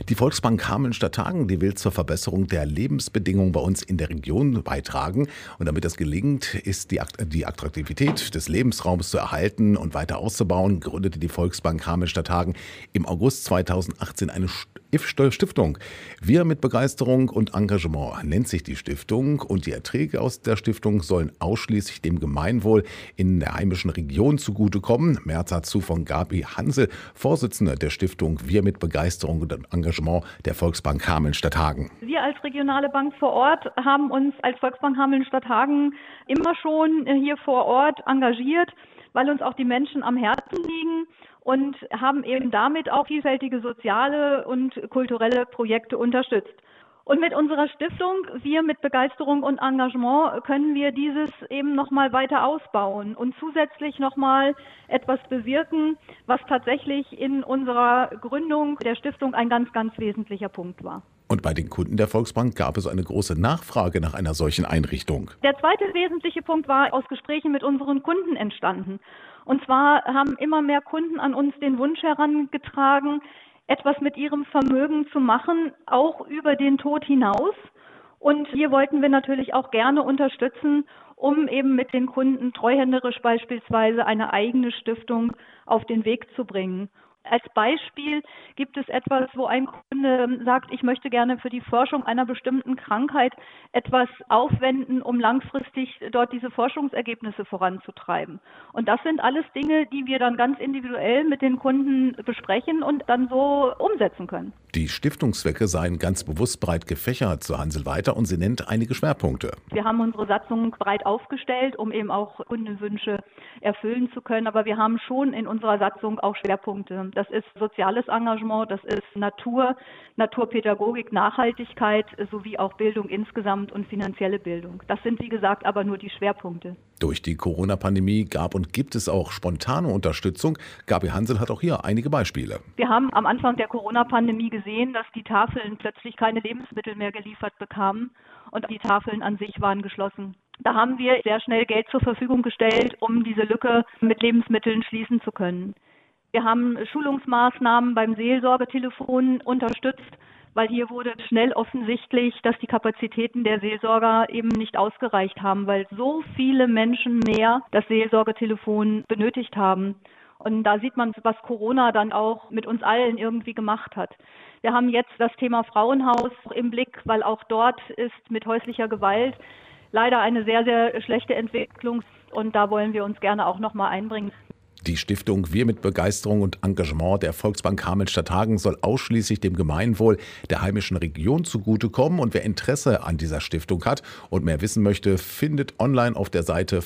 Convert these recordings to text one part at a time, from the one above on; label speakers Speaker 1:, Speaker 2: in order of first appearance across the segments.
Speaker 1: Die Volksbank Hameln-Stadthagen, die will zur Verbesserung der Lebensbedingungen bei uns in der Region beitragen. Und damit das gelingt, ist die Attraktivität des Lebensraums zu erhalten und weiter auszubauen, gründete die Volksbank Hameln-Stadthagen im August 2018 eine Stiftung. Wir mit Begeisterung und Engagement nennt sich die Stiftung, und die Erträge aus der Stiftung sollen ausschließlich dem Gemeinwohl in der heimischen Region zugutekommen. Mehr dazu von Gabi Hansel, Vorsitzende der Stiftung Wir mit Begeisterung und Engagement der Volksbank Hameln-Stadthagen.
Speaker 2: Wir als regionale Bank vor Ort haben uns als Volksbank Hameln-Stadthagen immer schon hier vor Ort engagiert, weil uns auch die Menschen am Herzen liegen, und haben eben damit auch vielfältige soziale und kulturelle Projekte unterstützt. Und mit unserer Stiftung Wir mit Begeisterung und Engagement können wir dieses eben nochmal weiter ausbauen und zusätzlich nochmal etwas bewirken, was tatsächlich in unserer Gründung der Stiftung ein ganz, ganz wesentlicher Punkt war.
Speaker 1: Und bei den Kunden der Volksbank gab es eine große Nachfrage nach einer solchen Einrichtung.
Speaker 2: Der zweite wesentliche Punkt war aus Gesprächen mit unseren Kunden entstanden. Und zwar haben immer mehr Kunden an uns den Wunsch herangetragen, etwas mit ihrem Vermögen zu machen, auch über den Tod hinaus. Und hier wollten wir natürlich auch gerne unterstützen, um eben mit den Kunden treuhänderisch beispielsweise eine eigene Stiftung auf den Weg zu bringen. Als Beispiel gibt es etwas, wo ein Kunde sagt, ich möchte gerne für die Forschung einer bestimmten Krankheit etwas aufwenden, um langfristig dort diese Forschungsergebnisse voranzutreiben. Und das sind alles Dinge, die wir dann ganz individuell mit den Kunden besprechen und dann so umsetzen können.
Speaker 1: Die Stiftungszwecke seien ganz bewusst breit gefächert, so Hansel weiter, und sie nennt einige Schwerpunkte.
Speaker 2: Wir haben unsere Satzung breit aufgestellt, um eben auch Kundenwünsche erfüllen zu können. Aber wir haben schon in unserer Satzung auch Schwerpunkte. Das ist soziales Engagement, das ist Natur, Naturpädagogik, Nachhaltigkeit sowie auch Bildung insgesamt und finanzielle Bildung. Das sind, wie gesagt, aber nur die Schwerpunkte.
Speaker 1: Durch die Corona-Pandemie gab und gibt es auch spontane Unterstützung. Gabi Hansel hat auch hier einige Beispiele.
Speaker 2: Wir haben am Anfang der Corona-Pandemie gesehen, dass die Tafeln plötzlich keine Lebensmittel mehr geliefert bekamen und die Tafeln an sich waren geschlossen. Da haben wir sehr schnell Geld zur Verfügung gestellt, um diese Lücke mit Lebensmitteln schließen zu können. Wir haben Schulungsmaßnahmen beim Seelsorgetelefon unterstützt, weil hier wurde schnell offensichtlich, dass die Kapazitäten der Seelsorger eben nicht ausgereicht haben, weil so viele Menschen mehr das Seelsorgetelefon benötigt haben. Und da sieht man, was Corona dann auch mit uns allen irgendwie gemacht hat. Wir haben jetzt das Thema Frauenhaus im Blick, weil auch dort ist mit häuslicher Gewalt leider eine sehr, sehr schlechte Entwicklung. Und da wollen wir uns gerne auch nochmal einbringen.
Speaker 1: Die Stiftung Wir mit Begeisterung und Engagement der Volksbank Hameln-Stadthagen soll ausschließlich dem Gemeinwohl der heimischen Region zugutekommen. Und wer Interesse an dieser Stiftung hat und mehr wissen möchte, findet online auf der Seite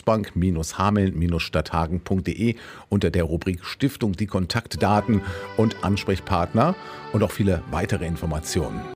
Speaker 1: volksbank-hameln-stadthagen.de unter der Rubrik Stiftung die Kontaktdaten und Ansprechpartner und auch viele weitere Informationen.